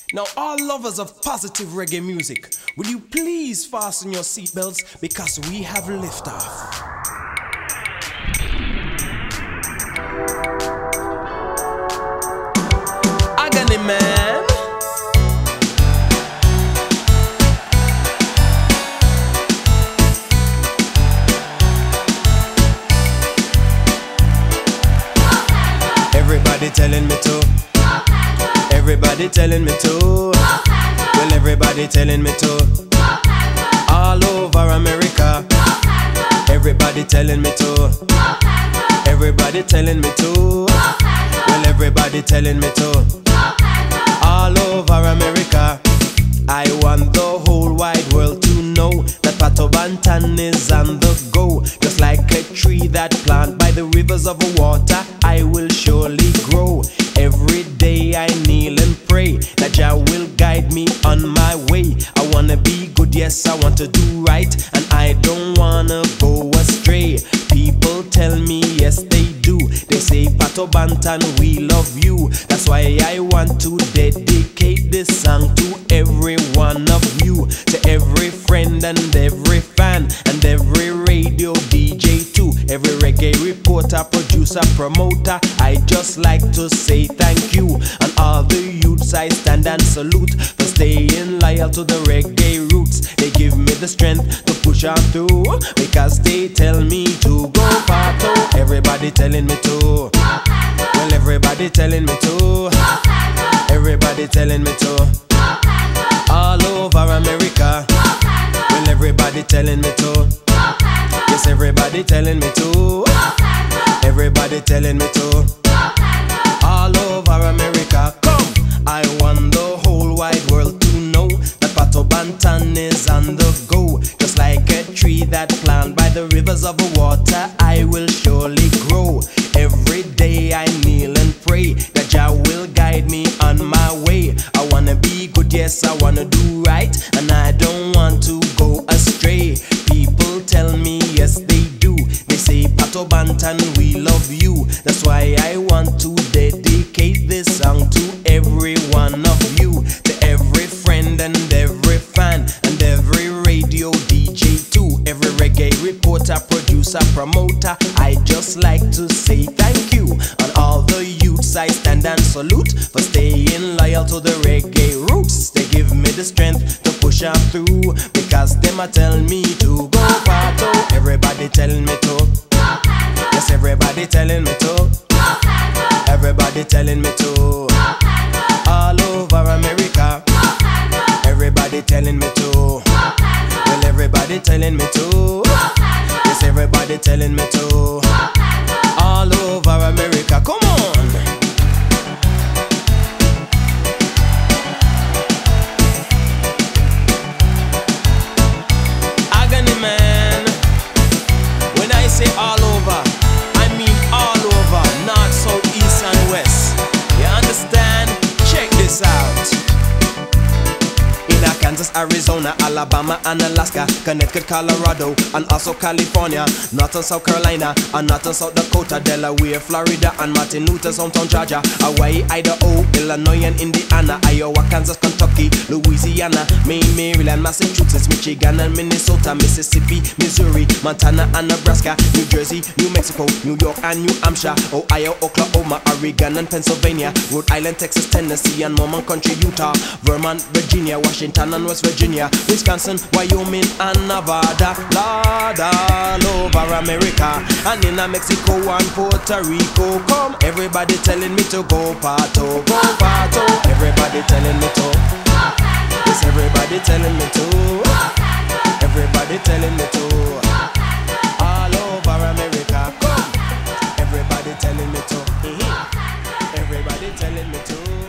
Now, all lovers of positive reggae music, will you please fasten your seatbelts because we have liftoff. Agony man. Everybody telling me to. Everybody telling me to. Well, everybody telling me to. All over America. Everybody telling me to. Everybody telling me to. Well, everybody telling me to. All over America. I want the whole wide world to know that Pato Banton is on the go. Just like a tree that planted by the rivers of water, I will surely grow. Every day I kneel and pray that Jah will guide me on my way. I wanna be good, yes, I want to do right, and I don't wanna go astray. People tell me, yes, they do. They say, Pato Banton, we love you. That's why I want to dedicate this song to every one of you, to every friend and every fan, and every radio DJ too, every reggae reporter, producer, promoter. I just like to say thank you. And all the youths I stand and salute for staying loyal to the reggae roots. They give me the strength to push on through, because they tell me to go Pato. Everybody telling me to. Well, everybody telling me to. Everybody telling me to. All over America. Well, everybody telling me to. Yes, everybody telling me to. Everybody telling me to. All over America. Come, I want the whole wide world to know that Pato Banton is on the go. Just like a tree that planted by the rivers of water, I will surely grow. Every day I kneel and pray that Jah will guide me on my way. I wanna be good, yes, I wanna do right, and I don't want to go astray. People tell me, yes, they do. They say, Pato Banton, we love you. That's why I want to dedicate this song to every one of you, to every friend and every fan, and every radio DJ too, every reggae reporter, producer, promoter. I just like to say thank you. And all the youths I stand and salute for staying loyal to the reggae roots. They give me the strength to push on through, because them a tell me to go Pato. Everybody telling me to. Yes, everybody telling me to. Everybody telling me to. All over America. Everybody telling me to. Well, everybody telling me to. Yes, everybody telling me to. All over America. Come on. Agony man. When I say all over, I mean all over. North, south, east and west. You understand? Check this out. Kansas, Arizona, Alabama and Alaska, Connecticut, Colorado, and also California, North and South Carolina, and North and South Dakota, Delaware, Florida, and Martin Luther, hometown Georgia, Hawaii, Idaho, Illinois and Indiana, Iowa, Kansas, Kentucky, Louisiana, Maine, Maryland, Massachusetts, Michigan and Minnesota, Mississippi, Missouri, Montana and Nebraska, New Jersey, New Mexico, New York and New Hampshire, Ohio, Oklahoma, Oregon and Pennsylvania, Rhode Island, Texas, Tennessee and Mormon Country, Utah, Vermont, Virginia, Washington and West Virginia, Wisconsin, Wyoming and Nevada, Lord, all over America, and in Mexico and Puerto Rico. Come, everybody telling me to go Pato, go Pato. Everybody telling me to. Yes, everybody telling me to. Everybody telling me to. All over America. Come, everybody telling me to. Everybody telling me to.